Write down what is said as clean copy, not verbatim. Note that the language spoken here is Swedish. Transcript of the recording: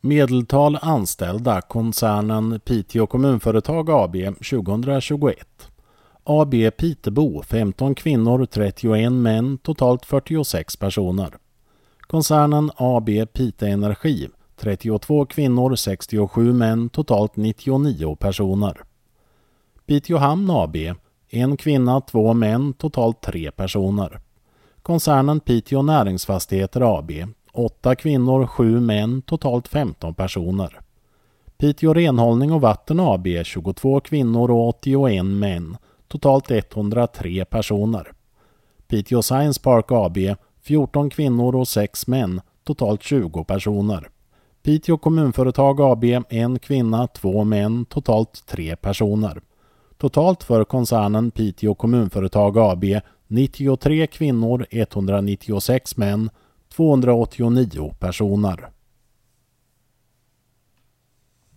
Medeltal anställda koncernen Piteå kommunföretag AB 2021. AB Pitebo 15 kvinnor 31 män totalt 46 personer. Koncernen AB Pite Energi 32 kvinnor 67 män totalt 99 personer. Piteå Hamn AB 1 kvinna 2 män totalt 3 personer. Koncernen Piteå Näringsfastigheter AB 8 kvinnor 7 män totalt 15 personer. Piteå Renhållning och Vatten AB 22 kvinnor och 81 män totalt 103 personer. Piteå Science Park AB 14 kvinnor och 6 män totalt 20 personer. Piteå kommunföretag AB 1 kvinna 2 män totalt 3 personer. Totalt för koncernen Piteå kommunföretag AB 93 kvinnor 196 män 289 personer.